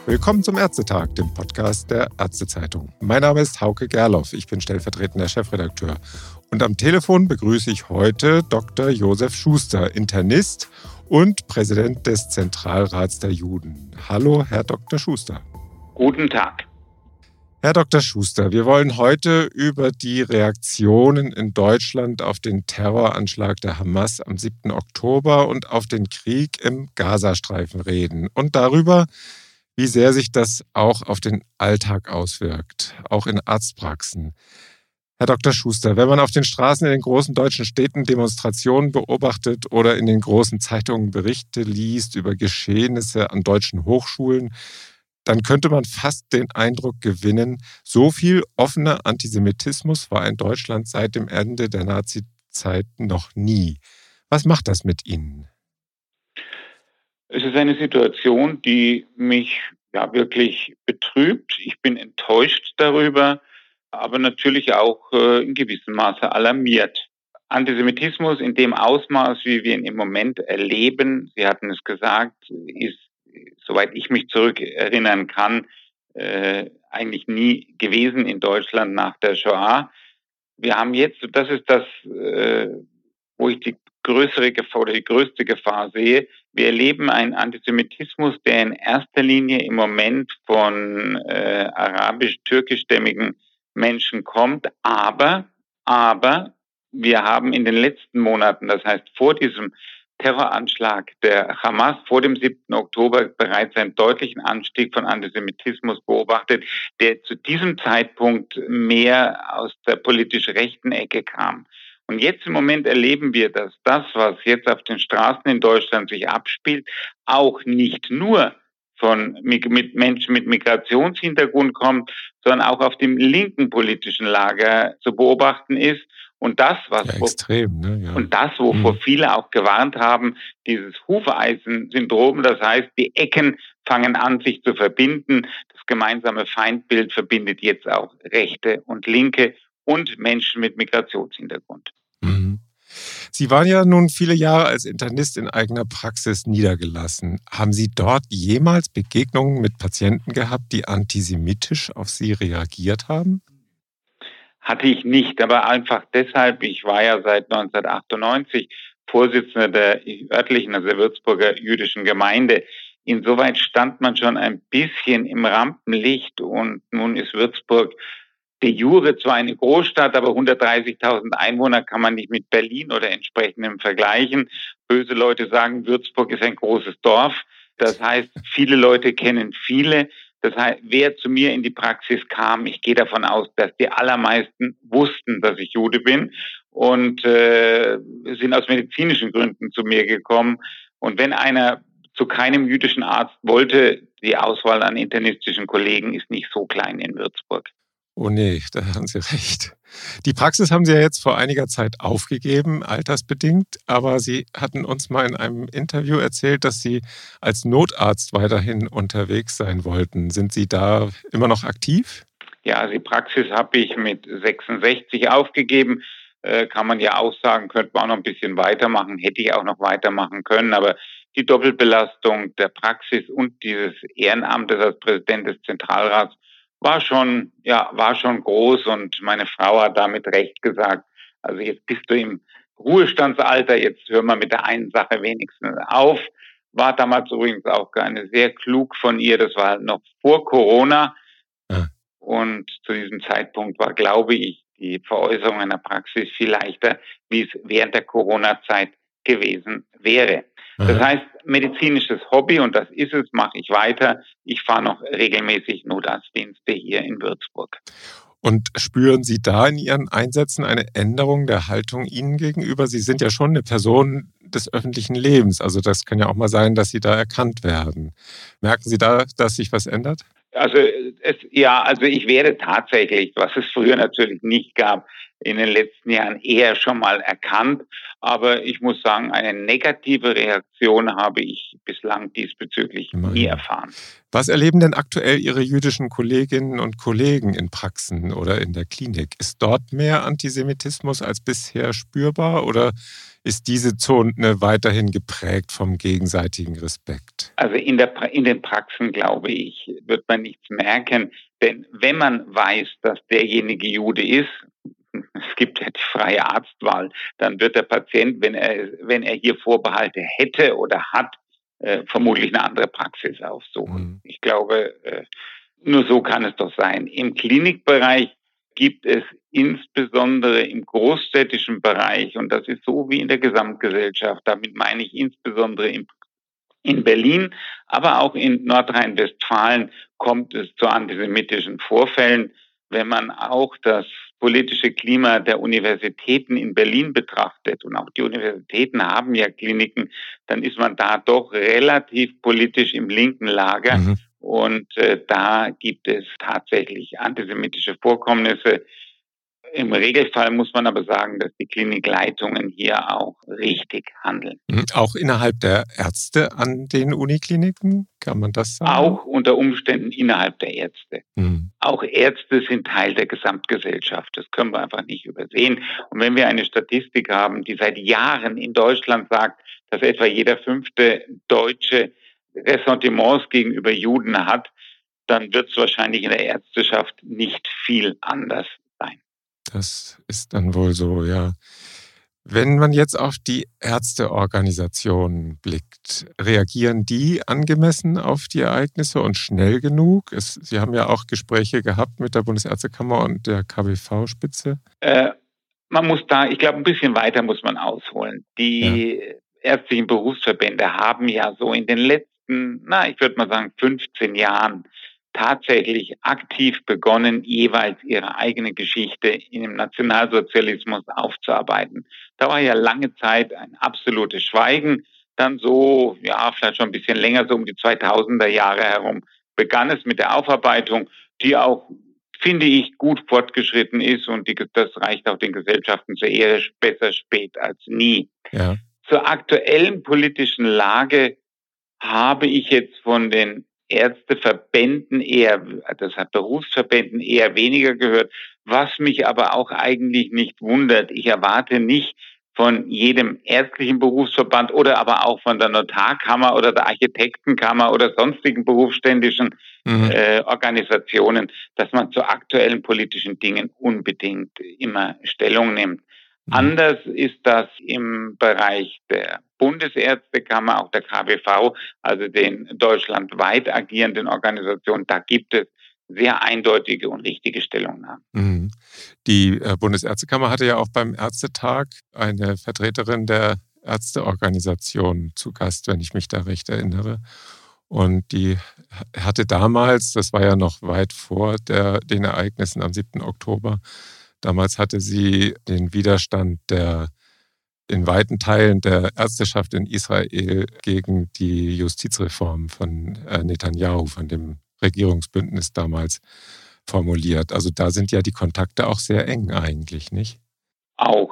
Willkommen zum Ärztetag, dem Podcast der Ärztezeitung. Mein Name ist Hauke Gerloff, ich bin stellvertretender Chefredakteur. Und am Telefon begrüße ich heute Dr. Josef Schuster, Internist und Präsident des Zentralrats der Juden. Hallo, Herr Dr. Schuster. Guten Tag. Herr Dr. Schuster, wir wollen heute über die Reaktionen in Deutschland auf den Terroranschlag der Hamas am 7. Oktober und auf den Krieg im Gazastreifen reden und darüber, wie sehr sich das auch auf den Alltag auswirkt, auch in Arztpraxen. Herr Dr. Schuster, wenn man auf den Straßen in den großen deutschen Städten Demonstrationen beobachtet oder in den großen Zeitungen Berichte liest über Geschehnisse an deutschen Hochschulen, dann könnte man fast den Eindruck gewinnen, so viel offener Antisemitismus war in Deutschland seit dem Ende der Nazizeit noch nie. Was macht das mit Ihnen? Es ist eine Situation, die mich wirklich betrübt. Ich bin enttäuscht darüber, aber natürlich auch in gewissem Maße alarmiert. Antisemitismus in dem Ausmaß, wie wir ihn im Moment erleben, Sie hatten es gesagt, ist, soweit ich mich zurückerinnern kann, eigentlich nie gewesen in Deutschland nach der Shoah. Wir haben jetzt, das ist das, wo ich die größere Gefahr oder die größte Gefahr sehe. Wir erleben einen Antisemitismus, der in erster Linie im Moment von arabisch-türkischstämmigen Menschen kommt. Aber wir haben in den letzten Monaten, das heißt vor diesem Terroranschlag der Hamas, vor dem 7. Oktober bereits einen deutlichen Anstieg von Antisemitismus beobachtet, der zu diesem Zeitpunkt mehr aus der politisch rechten Ecke kam. Und jetzt im Moment erleben wir, dass das, was jetzt auf den Straßen in Deutschland sich abspielt, auch nicht nur mit Menschen mit Migrationshintergrund kommt, sondern auch auf dem linken politischen Lager zu beobachten ist. Und das, wovor viele auch gewarnt haben, dieses Hufeisen-Syndrom, das heißt, die Ecken fangen an, sich zu verbinden. Das gemeinsame Feindbild verbindet jetzt auch Rechte und Linke und Menschen mit Migrationshintergrund. Sie waren ja nun viele Jahre als Internist in eigener Praxis niedergelassen. Haben Sie dort jemals Begegnungen mit Patienten gehabt, die antisemitisch auf Sie reagiert haben? Hatte ich nicht, aber einfach deshalb, ich war ja seit 1998 Vorsitzender der örtlichen, also der Würzburger jüdischen Gemeinde. Insoweit stand man schon ein bisschen im Rampenlicht und nun ist Würzburg de jure zwar eine Großstadt, aber 130.000 Einwohner kann man nicht mit Berlin oder entsprechendem vergleichen. Böse Leute sagen, Würzburg ist ein großes Dorf. Das heißt, viele Leute kennen viele. Das heißt, wer zu mir in die Praxis kam, ich gehe davon aus, dass die allermeisten wussten, dass ich Jude bin und sind aus medizinischen Gründen zu mir gekommen. Und wenn einer zu keinem jüdischen Arzt wollte, die Auswahl an internistischen Kollegen ist nicht so klein in Würzburg. Oh nee, da haben Sie recht. Die Praxis haben Sie ja jetzt vor einiger Zeit aufgegeben, altersbedingt, aber Sie hatten uns mal in einem Interview erzählt, dass Sie als Notarzt weiterhin unterwegs sein wollten. Sind Sie da immer noch aktiv? Ja, die Praxis habe ich mit 66 aufgegeben. Kann man ja auch sagen, könnte man auch noch ein bisschen weitermachen, hätte ich auch noch weitermachen können, aber die Doppelbelastung der Praxis und dieses Ehrenamtes als Präsident des Zentralrats war schon groß und meine Frau hat damit recht gesagt, also jetzt bist du im Ruhestandsalter, jetzt hör mal mit der einen Sache wenigstens auf. War damals übrigens auch sehr klug von ihr, das war noch vor Corona und zu diesem Zeitpunkt war, glaube ich, die Veräußerung einer Praxis viel leichter, wie es während der Corona-Zeit gewesen wäre. Das heißt, medizinisches Hobby, und das ist es, mache ich weiter. Ich fahre noch regelmäßig Notarztdienste hier in Würzburg. Und spüren Sie da in Ihren Einsätzen eine Änderung der Haltung Ihnen gegenüber? Sie sind ja schon eine Person des öffentlichen Lebens. Also das kann ja auch mal sein, dass Sie da erkannt werden. Merken Sie da, dass sich was ändert? Also ich werde tatsächlich, was es früher natürlich nicht gab, in den letzten Jahren eher schon mal erkannt. Aber ich muss sagen, eine negative Reaktion habe ich bislang diesbezüglich nie erfahren. Was erleben denn aktuell Ihre jüdischen Kolleginnen und Kollegen in Praxen oder in der Klinik? Ist dort mehr Antisemitismus als bisher spürbar oder ist diese Zone weiterhin geprägt vom gegenseitigen Respekt? Also in den Praxen, glaube ich, wird man nichts merken. Denn wenn man weiß, dass derjenige Jude ist, es gibt ja die freie Arztwahl, dann wird der Patient, wenn er hier Vorbehalte hätte oder hat, vermutlich eine andere Praxis aufsuchen. Ich glaube, nur so kann es doch sein. Im Klinikbereich gibt es insbesondere im großstädtischen Bereich, und das ist so wie in der Gesamtgesellschaft, damit meine ich insbesondere in Berlin, aber auch in Nordrhein-Westfalen kommt es zu antisemitischen Vorfällen. Wenn man auch das politische Klima der Universitäten in Berlin betrachtet, und auch die Universitäten haben ja Kliniken, dann ist man da doch relativ politisch im linken Lager. Und da gibt es tatsächlich antisemitische Vorkommnisse. Im Regelfall muss man aber sagen, dass die Klinikleitungen hier auch richtig handeln. Auch innerhalb der Ärzte an den Unikliniken, kann man das sagen? Auch unter Umständen innerhalb der Ärzte. Auch Ärzte sind Teil der Gesamtgesellschaft. Das können wir einfach nicht übersehen. Und wenn wir eine Statistik haben, die seit Jahren in Deutschland sagt, dass etwa jeder 5. Deutsche Ressentiments gegenüber Juden hat, dann wird es wahrscheinlich in der Ärzteschaft nicht viel anders sein. Das ist dann wohl so, ja. Wenn man jetzt auf die Ärzteorganisationen blickt, reagieren die angemessen auf die Ereignisse und schnell genug? Sie haben ja auch Gespräche gehabt mit der Bundesärztekammer und der KBV-Spitze. Man muss da, ich glaube, ein bisschen weiter muss man ausholen. Die ärztlichen Berufsverbände haben ja so in den letzten, ich würde mal sagen 15 Jahren tatsächlich aktiv begonnen, jeweils ihre eigene Geschichte im Nationalsozialismus aufzuarbeiten. Da war ja lange Zeit ein absolutes Schweigen. Dann so, vielleicht schon ein bisschen länger, so um die 2000er Jahre herum, begann es mit der Aufarbeitung, die auch, finde ich, gut fortgeschritten ist, und das reicht auch den Gesellschaften zur Ehre, besser spät als nie. Ja. Zur aktuellen politischen Lage habe ich jetzt von den Ärzteverbänden Berufsverbänden eher weniger gehört, was mich aber auch eigentlich nicht wundert. Ich erwarte nicht von jedem ärztlichen Berufsverband oder aber auch von der Notarkammer oder der Architektenkammer oder sonstigen berufsständischen Organisationen, dass man zu aktuellen politischen Dingen unbedingt immer Stellung nimmt. Anders ist das im Bereich der Bundesärztekammer, auch der KBV, also den deutschlandweit agierenden Organisationen. Da gibt es sehr eindeutige und richtige Stellungnahmen. Die Bundesärztekammer hatte ja auch beim Ärztetag eine Vertreterin der Ärzteorganisation zu Gast, wenn ich mich da recht erinnere. Und die hatte damals, das war ja noch weit vor den Ereignissen am 7. Oktober, damals hatte sie den Widerstand in weiten Teilen der Ärzteschaft in Israel gegen die Justizreform von Netanyahu, von dem Regierungsbündnis damals, formuliert. Also da sind ja die Kontakte auch sehr eng eigentlich, nicht? Auch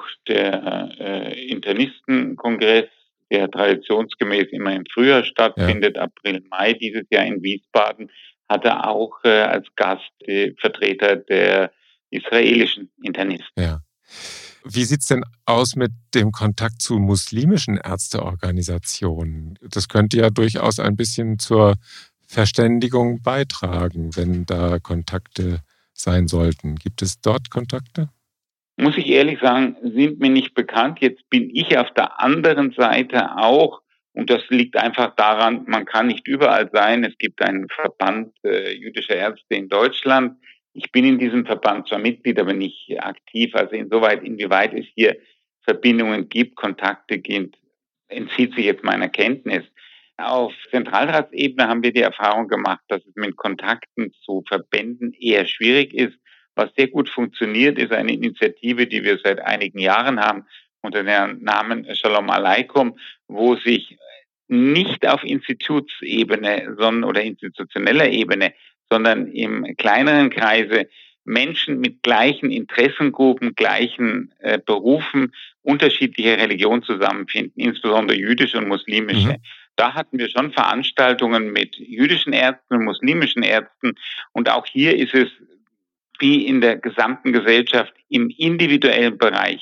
der Internistenkongress, der traditionsgemäß immer im Frühjahr stattfindet, April, Mai dieses Jahr in Wiesbaden, hatte auch als Gast die Vertreter der israelischen Internisten. Ja. Wie sieht es denn aus mit dem Kontakt zu muslimischen Ärzteorganisationen? Das könnte ja durchaus ein bisschen zur Verständigung beitragen, wenn da Kontakte sein sollten. Gibt es dort Kontakte? Muss ich ehrlich sagen, sind mir nicht bekannt. Jetzt bin ich auf der anderen Seite auch, und das liegt einfach daran, man kann nicht überall sein. Es gibt einen Verband jüdischer Ärzte in Deutschland. Ich bin in diesem Verband zwar Mitglied, aber nicht aktiv. Also inwieweit es hier Verbindungen gibt, Kontakte gibt, entzieht sich jetzt meiner Kenntnis. Auf Zentralratsebene haben wir die Erfahrung gemacht, dass es mit Kontakten zu Verbänden eher schwierig ist. Was sehr gut funktioniert, ist eine Initiative, die wir seit einigen Jahren haben, unter dem Namen Shalom Aleikum, wo sich nicht auf Institutsebene oder institutioneller Ebene, sondern im kleineren Kreise Menschen mit gleichen Interessengruppen, gleichen Berufen, unterschiedlicher Religion zusammenfinden, insbesondere jüdische und muslimische. Da hatten wir schon Veranstaltungen mit jüdischen Ärzten und muslimischen Ärzten, und auch hier ist es wie in der gesamten Gesellschaft im individuellen Bereich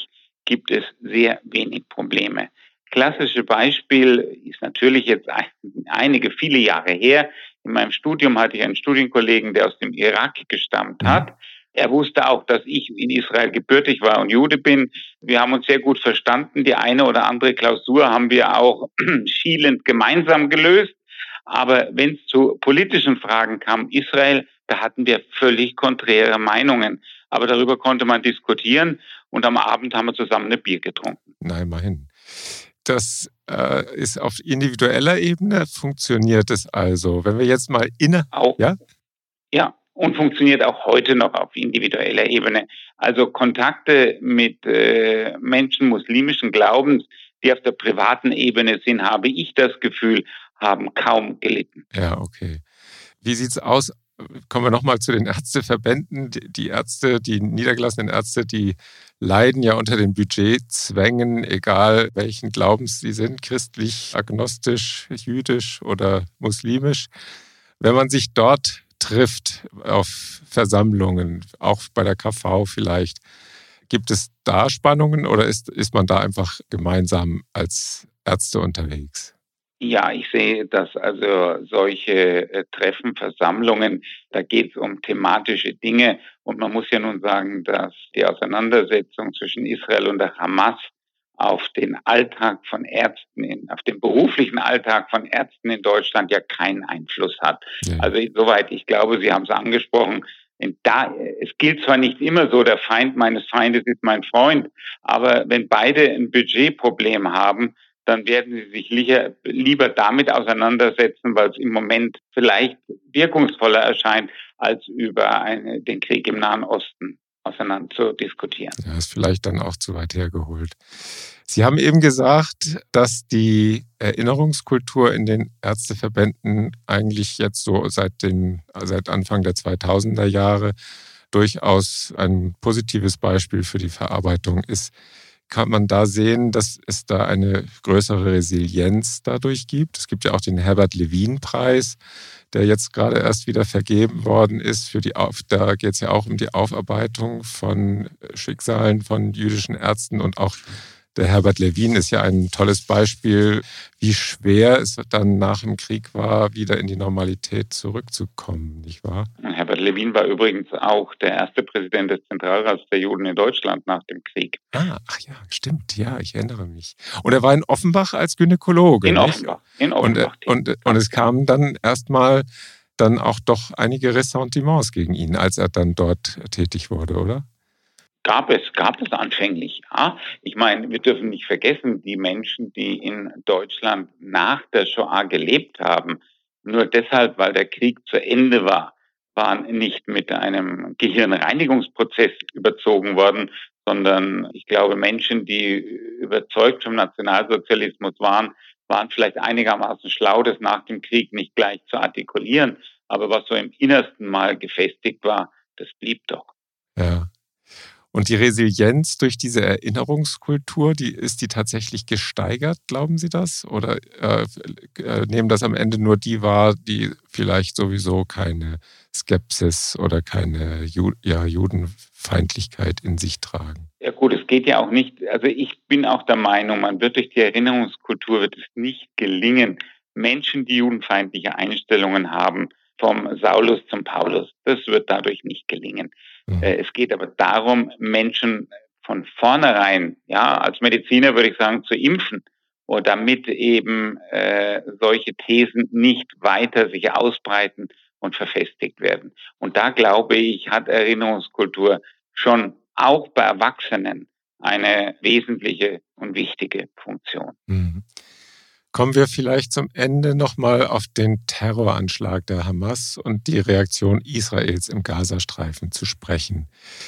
gibt es sehr wenig Probleme. Klassische Beispiel ist natürlich jetzt viele Jahre her. In meinem Studium hatte ich einen Studienkollegen, der aus dem Irak gestammt hat. Er wusste auch, dass ich in Israel gebürtig war und Jude bin. Wir haben uns sehr gut verstanden. Die eine oder andere Klausur haben wir auch schielend gemeinsam gelöst. Aber wenn es zu politischen Fragen kam, Israel, da hatten wir völlig konträre Meinungen. Aber darüber konnte man diskutieren und am Abend haben wir zusammen ein Bier getrunken. Na, immerhin. Das ist auf individueller Ebene, funktioniert es also. Wenn wir jetzt mal Ja, und funktioniert auch heute noch auf individueller Ebene. Also Kontakte mit Menschen muslimischen Glaubens, die auf der privaten Ebene sind, habe ich das Gefühl, haben kaum gelitten. Ja, okay. Wie sieht's aus? Kommen wir nochmal zu den Ärzteverbänden. Die Ärzte, die niedergelassenen Ärzte, die leiden ja unter den Budgetzwängen, egal welchen Glaubens sie sind, christlich, agnostisch, jüdisch oder muslimisch. Wenn man sich dort trifft auf Versammlungen, auch bei der KV vielleicht, gibt es da Spannungen oder ist man da einfach gemeinsam als Ärzte unterwegs? Ja, ich sehe, dass also solche Treffen, Versammlungen, da geht es um thematische Dinge. Und man muss ja nun sagen, dass die Auseinandersetzung zwischen Israel und der Hamas auf den Alltag von Ärzten, auf den beruflichen Alltag von Ärzten in Deutschland ja keinen Einfluss hat. Ja. Also insoweit, ich glaube, Sie haben es angesprochen, es gilt zwar nicht immer so, der Feind meines Feindes ist mein Freund, aber wenn beide ein Budgetproblem haben, dann werden sie sich lieber damit auseinandersetzen, weil es im Moment vielleicht wirkungsvoller erscheint, als über den Krieg im Nahen Osten auseinander zu diskutieren. Ja, ist vielleicht dann auch zu weit hergeholt. Sie haben eben gesagt, dass die Erinnerungskultur in den Ärzteverbänden eigentlich jetzt so seit Anfang der 2000er Jahre durchaus ein positives Beispiel für die Verarbeitung ist. Kann man da sehen, dass es da eine größere Resilienz dadurch gibt? Es gibt ja auch den Herbert-Levin-Preis, der jetzt gerade erst wieder vergeben worden ist. Da geht es ja auch um die Aufarbeitung von Schicksalen von jüdischen Ärzten. Und auch der Herbert Levin ist ja ein tolles Beispiel, wie schwer es dann nach dem Krieg war, wieder in die Normalität zurückzukommen, nicht wahr? Herbert Levin war übrigens auch der erste Präsident des Zentralrats der Juden in Deutschland nach dem Krieg. Ach ja, stimmt, ja, ich erinnere mich. Und er war in Offenbach als Gynäkologe. In Offenbach. Und es kamen dann erstmal dann auch doch einige Ressentiments gegen ihn, als er dann dort tätig wurde, oder? Gab es anfänglich, ja. Ich meine, wir dürfen nicht vergessen, die Menschen, die in Deutschland nach der Shoah gelebt haben, nur deshalb, weil der Krieg zu Ende war, waren nicht mit einem Gehirnreinigungsprozess überzogen worden, sondern ich glaube, Menschen, die überzeugt vom Nationalsozialismus waren vielleicht einigermaßen schlau, das nach dem Krieg nicht gleich zu artikulieren. Aber was so im Innersten mal gefestigt war, das blieb doch. Ja. Und die Resilienz durch diese Erinnerungskultur, ist die tatsächlich gesteigert, glauben Sie das? Oder nehmen das am Ende nur die wahr, die vielleicht sowieso keine Skepsis oder keine Judenfeindlichkeit in sich tragen? Ja gut, es geht ja auch nicht, also ich bin auch der Meinung, durch die Erinnerungskultur wird es nicht gelingen, Menschen, die judenfeindliche Einstellungen haben, vom Saulus zum Paulus. Das wird dadurch nicht gelingen. Es geht aber darum, Menschen von vornherein, ja, als Mediziner würde ich sagen, zu impfen, und damit eben solche Thesen nicht weiter sich ausbreiten und verfestigt werden. Und da glaube ich, hat Erinnerungskultur schon auch bei Erwachsenen eine wesentliche und wichtige Funktion. Mhm. Kommen wir vielleicht zum Ende nochmal auf den Terroranschlag der Hamas und die Reaktion Israels im Gazastreifen zu sprechen.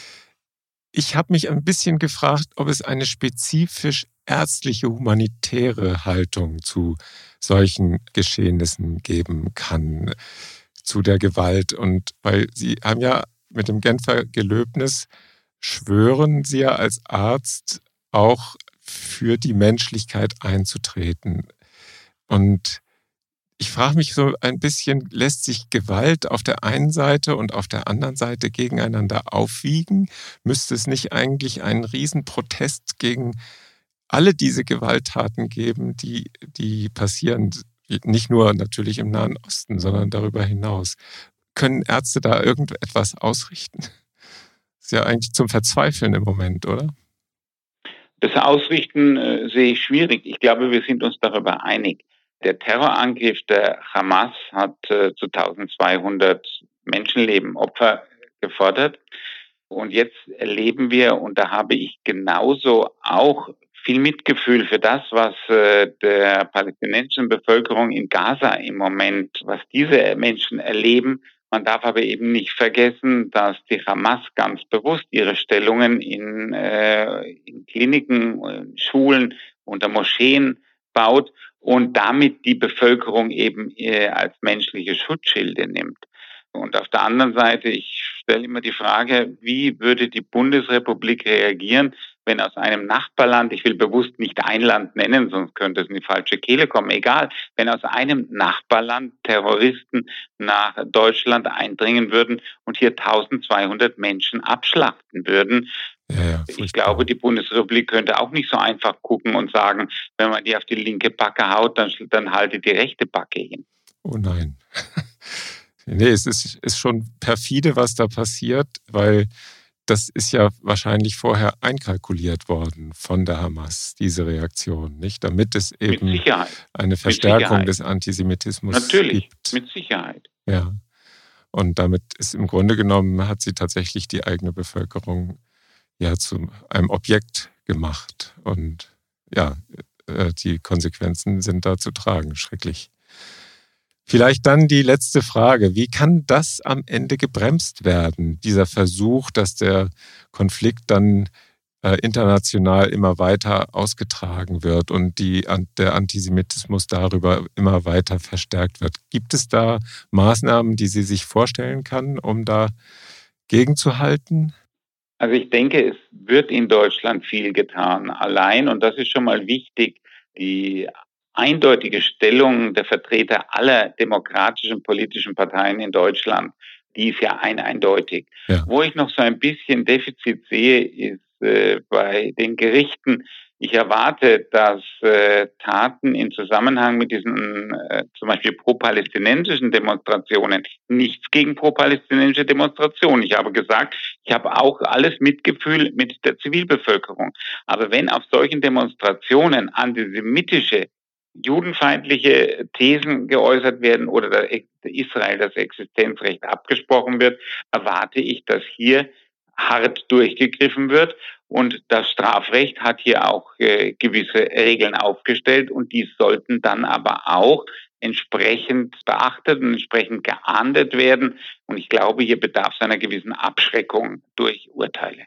Ich habe mich ein bisschen gefragt, ob es eine spezifisch ärztliche, humanitäre Haltung zu solchen Geschehnissen geben kann, zu der Gewalt. Und weil Sie haben ja mit dem Genfer Gelöbnis, schwören Sie ja als Arzt auch für die Menschlichkeit einzutreten. Und Ich frage mich so ein bisschen, lässt sich Gewalt auf der einen Seite und auf der anderen Seite gegeneinander aufwiegen? Müsste es nicht eigentlich einen Riesenprotest gegen alle diese Gewalttaten geben, die passieren, nicht nur natürlich im Nahen Osten, sondern darüber hinaus? Können Ärzte da irgendetwas ausrichten? Ist ja eigentlich zum Verzweifeln im Moment, oder? Das Ausrichten sehe ich schwierig. Ich glaube, wir sind uns darüber einig. Der Terrorangriff der Hamas hat zu 1200 Menschenleben Opfer gefordert. Und jetzt erleben wir, und da habe ich genauso auch viel Mitgefühl für das, was der palästinensischen Bevölkerung in Gaza im Moment, was diese Menschen erleben. Man darf aber eben nicht vergessen, dass die Hamas ganz bewusst ihre Stellungen in Kliniken, in Schulen, unter Moscheen baut und damit die Bevölkerung eben als menschliche Schutzschilde nimmt. Und auf der anderen Seite, ich stelle immer die Frage, wie würde die Bundesrepublik reagieren, wenn aus einem Nachbarland, ich will bewusst nicht ein Land nennen, sonst könnte es in die falsche Kehle kommen, egal, wenn aus einem Nachbarland Terroristen nach Deutschland eindringen würden und hier 1200 Menschen abschlachten würden. Ja, ich glaube, die Bundesrepublik könnte auch nicht so einfach gucken und sagen, wenn man die auf die linke Backe haut, dann haltet die rechte Backe hin. Oh nein. Nee, es ist schon perfide, was da passiert, weil das ist ja wahrscheinlich vorher einkalkuliert worden von der Hamas, diese Reaktion, nicht? Damit es eben eine Verstärkung des Antisemitismus Natürlich, gibt. Mit Sicherheit. Ja. Und damit ist im Grunde genommen, hat sie tatsächlich die eigene Bevölkerung ja zu einem Objekt gemacht. Und ja, die Konsequenzen sind da zu tragen. Schrecklich. Vielleicht dann die letzte Frage. Wie kann das am Ende gebremst werden, dieser Versuch, dass der Konflikt dann international immer weiter ausgetragen wird und der Antisemitismus darüber immer weiter verstärkt wird? Gibt es da Maßnahmen, die sie sich vorstellen kann, um da gegenzuhalten? Also ich denke, es wird in Deutschland viel getan. Allein, und das ist schon mal wichtig, die eindeutige Stellung der Vertreter aller demokratischen politischen Parteien in Deutschland, die ist ja eindeutig. Ja. Wo ich noch so ein bisschen Defizit sehe, ist bei den Gerichten. Ich erwarte, dass Taten in Zusammenhang mit diesen zum Beispiel pro-palästinensischen Demonstrationen, nichts gegen pro-palästinensische Demonstrationen. Ich habe gesagt, ich habe auch alles Mitgefühl mit der Zivilbevölkerung. Aber wenn auf solchen Demonstrationen antisemitische, judenfeindliche Thesen geäußert werden oder Israel das Existenzrecht abgesprochen wird, erwarte ich, dass hier hart durchgegriffen wird. Und das Strafrecht hat hier auch gewisse Regeln aufgestellt und die sollten dann aber auch entsprechend beachtet und entsprechend geahndet werden. Und ich glaube, hier bedarf es einer gewissen Abschreckung durch Urteile.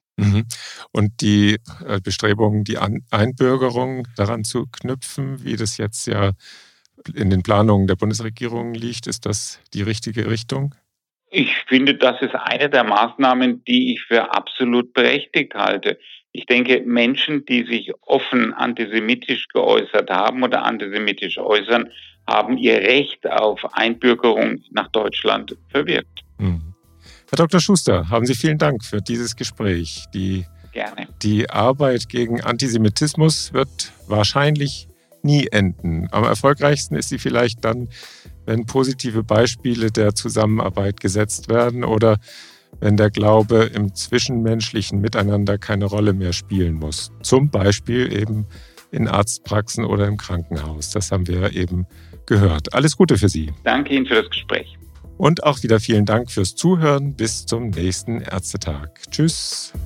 Und die Bestrebungen, die Einbürgerung daran zu knüpfen, wie das jetzt ja in den Planungen der Bundesregierung liegt, ist das die richtige Richtung? Ich finde, das ist eine der Maßnahmen, die ich für absolut berechtigt halte. Ich denke, Menschen, die sich offen antisemitisch geäußert haben oder antisemitisch äußern, haben ihr Recht auf Einbürgerung nach Deutschland verwirkt. Herr Dr. Schuster, haben Sie vielen Dank für dieses Gespräch. Gerne. Die Arbeit gegen Antisemitismus wird wahrscheinlich nie enden. Am erfolgreichsten ist sie vielleicht dann, wenn positive Beispiele der Zusammenarbeit gesetzt werden oder wenn der Glaube im zwischenmenschlichen Miteinander keine Rolle mehr spielen muss. Zum Beispiel eben in Arztpraxen oder im Krankenhaus. Das haben wir eben gehört. Alles Gute für Sie. Danke Ihnen für das Gespräch. Und auch wieder vielen Dank fürs Zuhören. Bis zum nächsten Ärztetag. Tschüss.